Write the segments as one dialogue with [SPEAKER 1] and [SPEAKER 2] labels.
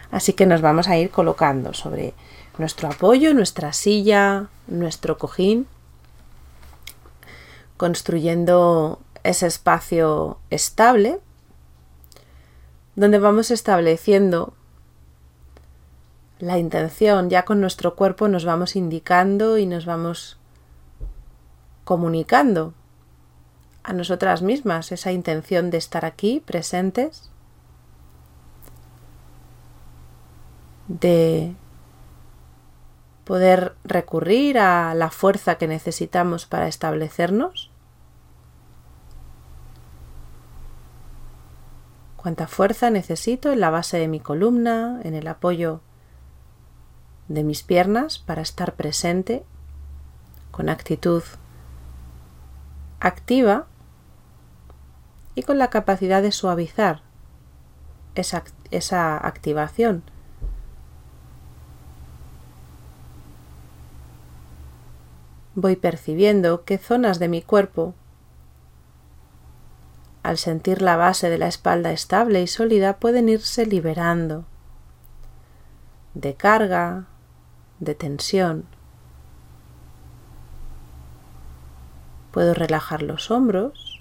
[SPEAKER 1] Así que nos vamos a ir colocando sobre nuestro apoyo, nuestra silla, nuestro cojín, construyendo ese espacio estable donde vamos estableciendo la intención. Ya con nuestro cuerpo nos vamos indicando y nos vamos comunicando a nosotras mismas esa intención de estar aquí presentes, de poder recurrir a la fuerza que necesitamos para establecernos. ¿Cuánta fuerza necesito en la base de mi columna, en el apoyo de mis piernas para estar presente con actitud activa y con la capacidad de suavizar esa activación? Voy percibiendo qué zonas de mi cuerpo, al sentir la base de la espalda estable y sólida, pueden irse liberando de carga, de tensión. Puedo relajar los hombros.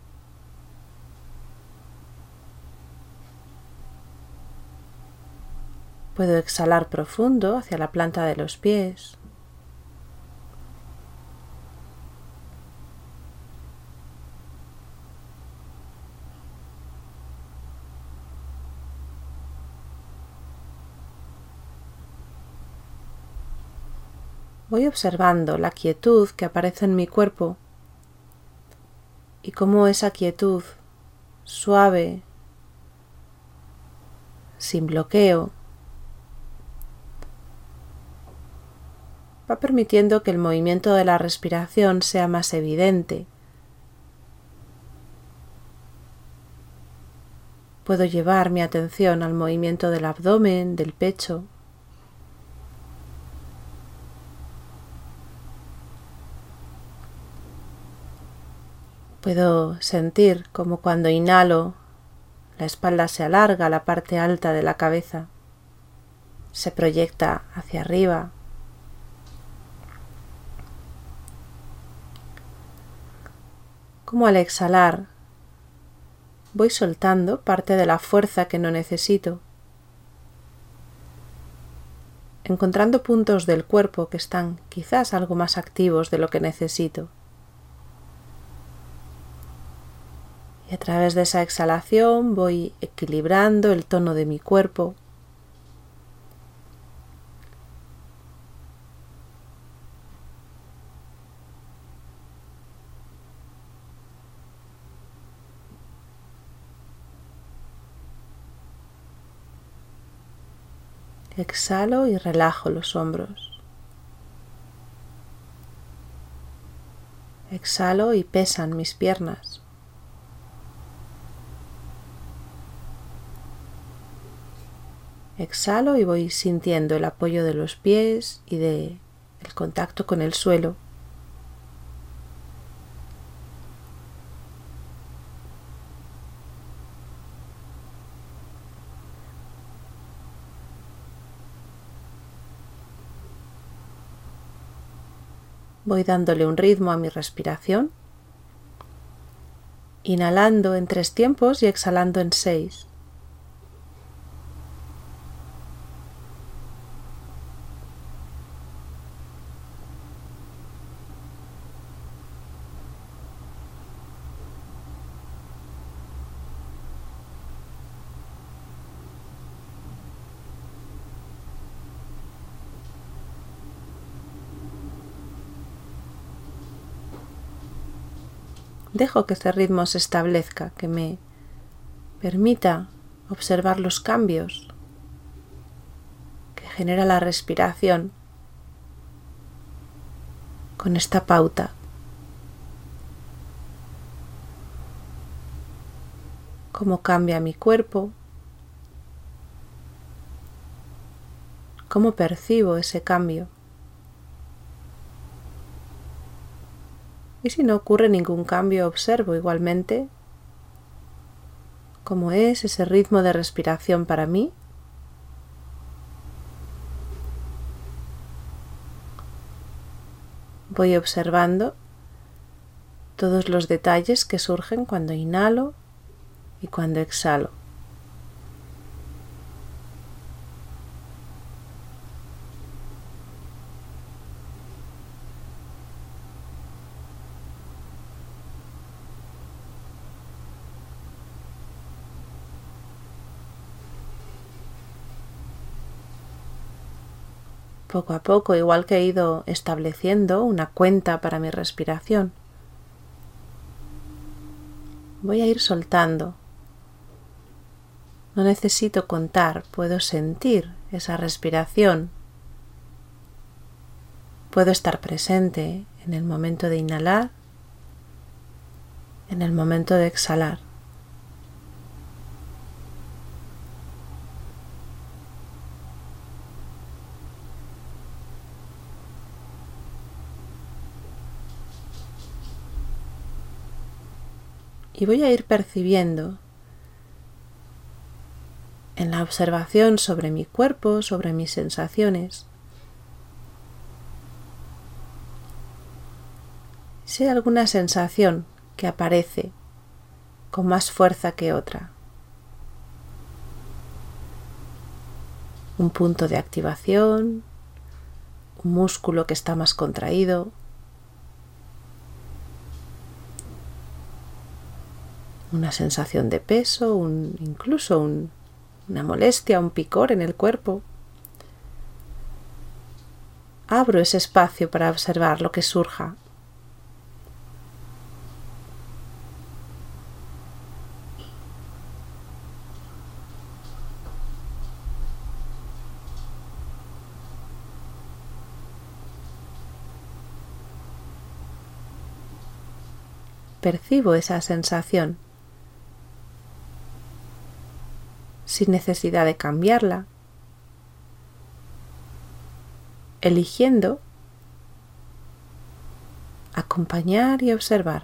[SPEAKER 1] Puedo exhalar profundo hacia la planta de los pies. Voy observando la quietud que aparece en mi cuerpo y cómo esa quietud suave, sin bloqueo, va permitiendo que el movimiento de la respiración sea más evidente. Puedo llevar mi atención al movimiento del abdomen, del pecho. Puedo sentir como cuando inhalo, la espalda se alarga, la parte alta de la cabeza se proyecta hacia arriba. Como al exhalar, voy soltando parte de la fuerza que no necesito, encontrando puntos del cuerpo que están quizás algo más activos de lo que necesito. Y a través de esa exhalación voy equilibrando el tono de mi cuerpo. Exhalo y relajo los hombros. Exhalo y pesan mis piernas. Exhalo y voy sintiendo el apoyo de los pies y el contacto con el suelo. Voy dándole un ritmo a mi respiración, inhalando en 3 tiempos y exhalando en 6. Dejo que este ritmo se establezca, que me permita observar los cambios que genera la respiración con esta pauta. Cómo cambia mi cuerpo, cómo percibo ese cambio. Y si no ocurre ningún cambio, observo igualmente cómo es ese ritmo de respiración para mí voy observando todos los detalles que surgen cuando inhalo y cuando exhalo. Poco a poco, igual que he ido estableciendo una cuenta para mi respiración, voy a ir soltando. No necesito contar, puedo sentir esa respiración. Puedo estar presente en el momento de inhalar, en el momento de exhalar. Y voy a ir percibiendo en la observación sobre mi cuerpo, sobre mis sensaciones, si hay alguna sensación que aparece con más fuerza que otra. Un punto de activación, un músculo que está más contraído, una sensación de peso, incluso una molestia, un picor en el cuerpo. Abro ese espacio para observar lo que surja. Percibo esa sensación sin necesidad de cambiarla, eligiendo acompañar y observar.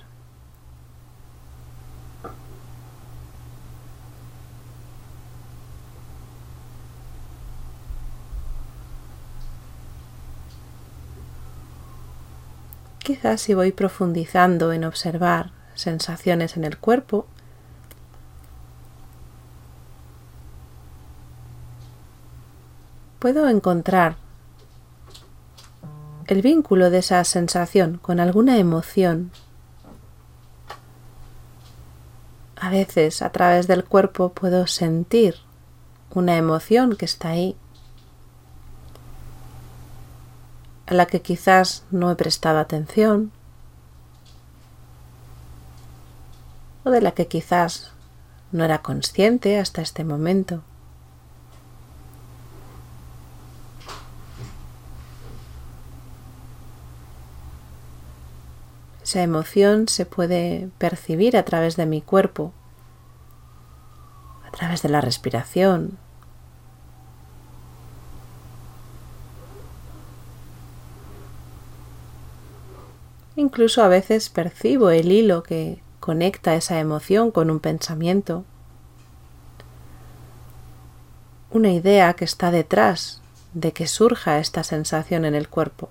[SPEAKER 1] Quizás si voy profundizando en observar sensaciones en el cuerpo, puedo encontrar el vínculo de esa sensación con alguna emoción. A veces a través del cuerpo puedo sentir una emoción que está ahí, a la que quizás no he prestado atención, o de la que quizás no era consciente hasta este momento. Esa emoción se puede percibir a través de mi cuerpo, a través de la respiración. Incluso a veces percibo el hilo que conecta esa emoción con un pensamiento, una idea que está detrás de que surja esta sensación en el cuerpo.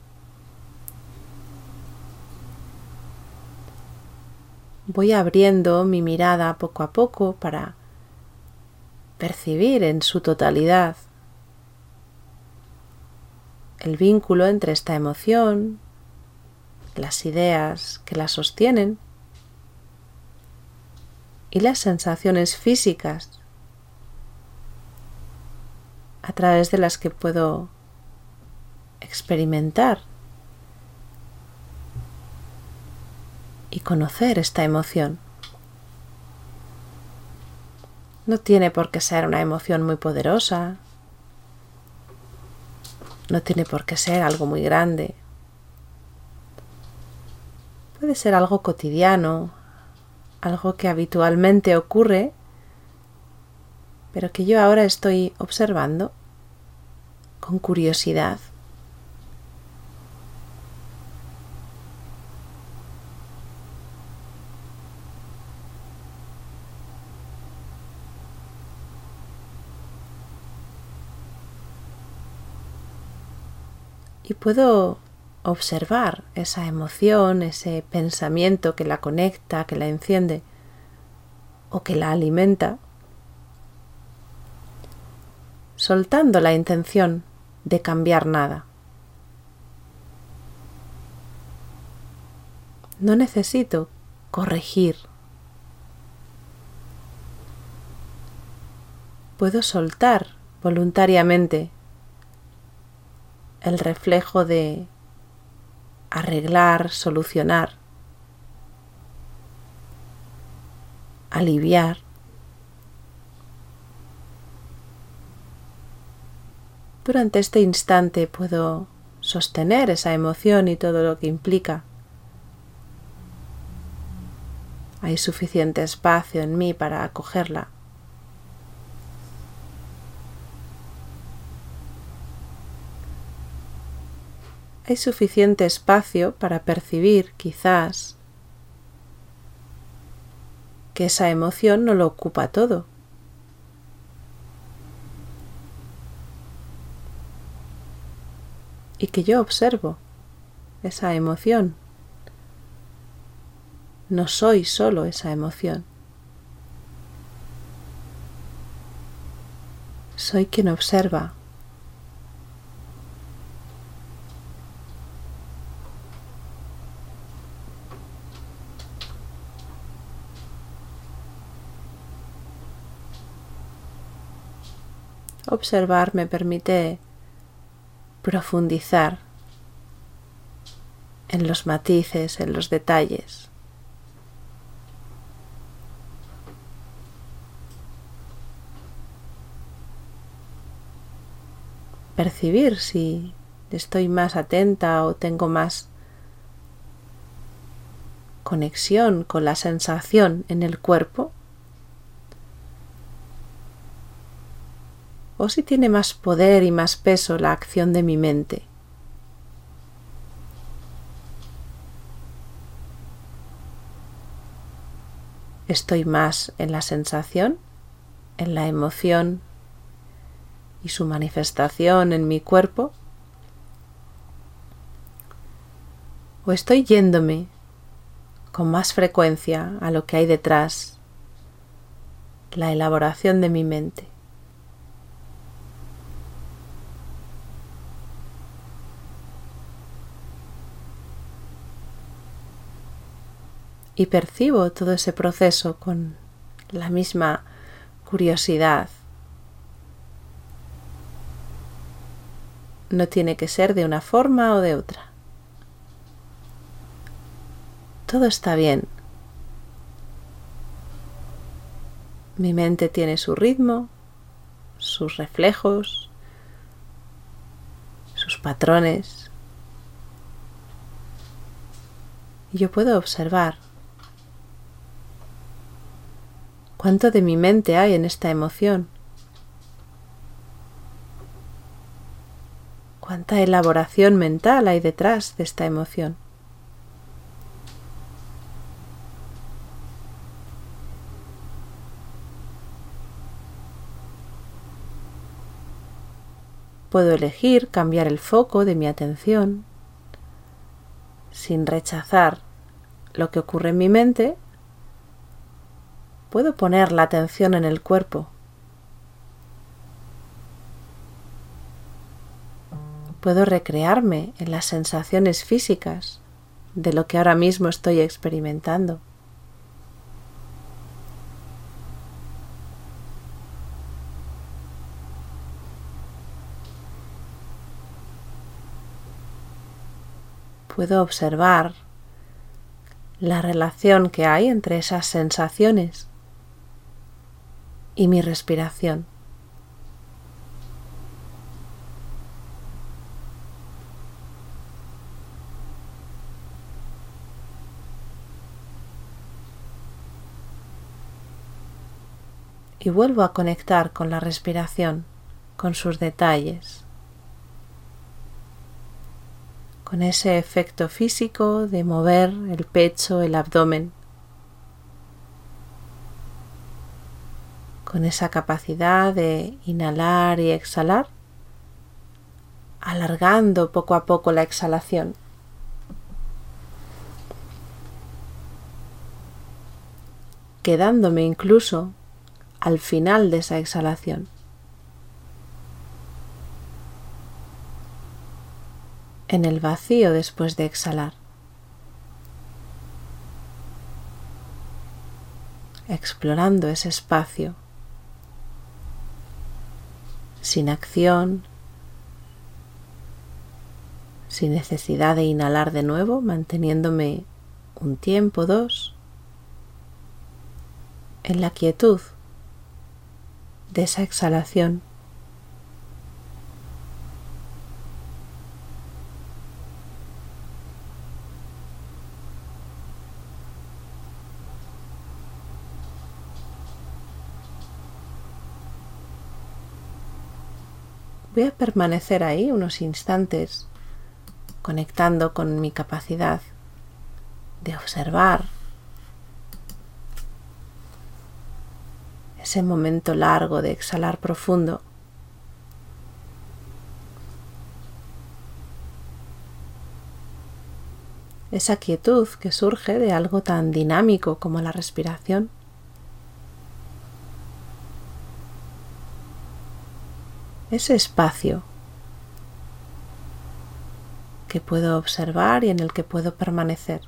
[SPEAKER 1] Voy abriendo mi mirada poco a poco para percibir en su totalidad el vínculo entre esta emoción, las ideas que la sostienen y las sensaciones físicas a través de las que puedo experimentar y conocer esta emoción. No tiene por qué ser una emoción muy poderosa, no tiene por qué ser algo muy grande. Puede ser algo cotidiano, algo que habitualmente ocurre, pero que yo ahora estoy observando con curiosidad. Y puedo observar esa emoción, ese pensamiento que la conecta, que la enciende o que la alimenta, soltando la intención de cambiar nada. No necesito corregir. Puedo soltar voluntariamente el reflejo de arreglar, solucionar, aliviar. Durante este instante puedo sostener esa emoción y todo lo que implica. Hay suficiente espacio en mí para acogerla. Hay suficiente espacio para percibir, quizás, que esa emoción no lo ocupa todo. Y que yo observo esa emoción. No soy solo esa emoción. Soy quien observa. Observar me permite profundizar en los matices, en los detalles. Percibir si estoy más atenta o tengo más conexión con la sensación en el cuerpo, o si tiene más poder y más peso la acción de mi mente. ¿Estoy más en la sensación, en la emoción y su manifestación en mi cuerpo? ¿O estoy yéndome con más frecuencia a lo que hay detrás, la elaboración de mi mente? Y percibo todo ese proceso con la misma curiosidad. No tiene que ser de una forma o de otra. Todo está bien. Mi mente tiene su ritmo, sus reflejos, sus patrones. Y yo puedo observar cuánto de mi mente hay en esta emoción. Cuánta elaboración mental hay detrás de esta emoción. Puedo elegir cambiar el foco de mi atención sin rechazar lo que ocurre en mi mente. Puedo poner la atención en el cuerpo. Puedo recrearme en las sensaciones físicas de lo que ahora mismo estoy experimentando. Puedo observar la relación que hay entre esas sensaciones y mi respiración. Y vuelvo a conectar con la respiración, con sus detalles, con ese efecto físico de mover el pecho, el abdomen, con esa capacidad de inhalar y exhalar, alargando poco a poco la exhalación. quedándome incluso al final de esa exhalación. En el vacío después de exhalar. Explorando ese espacio. Sin acción. Sin necesidad de inhalar de nuevo, manteniéndome un tiempo, 2, en la quietud de esa exhalación. Voy a permanecer ahí unos instantes, conectando con mi capacidad de observar ese momento largo de exhalar profundo. Esa quietud que surge de algo tan dinámico como la respiración. Ese espacio que puedo observar y en el que puedo permanecer.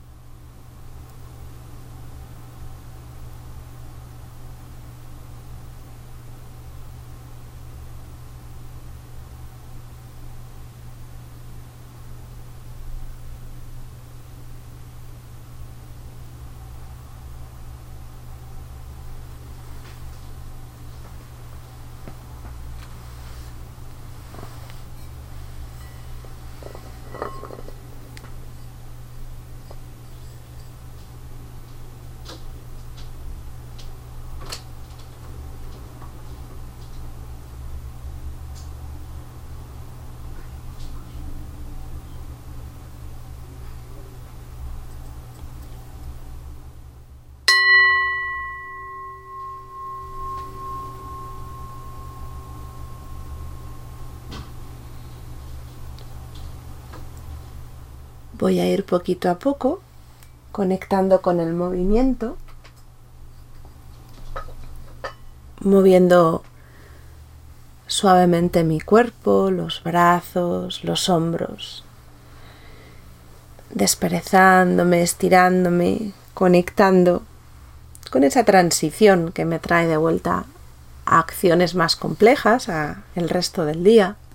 [SPEAKER 1] Voy a ir poquito a poco, conectando con el movimiento, moviendo suavemente mi cuerpo, los brazos, los hombros, desperezándome, estirándome, conectando con esa transición que me trae de vuelta a acciones más complejas, a el resto del día.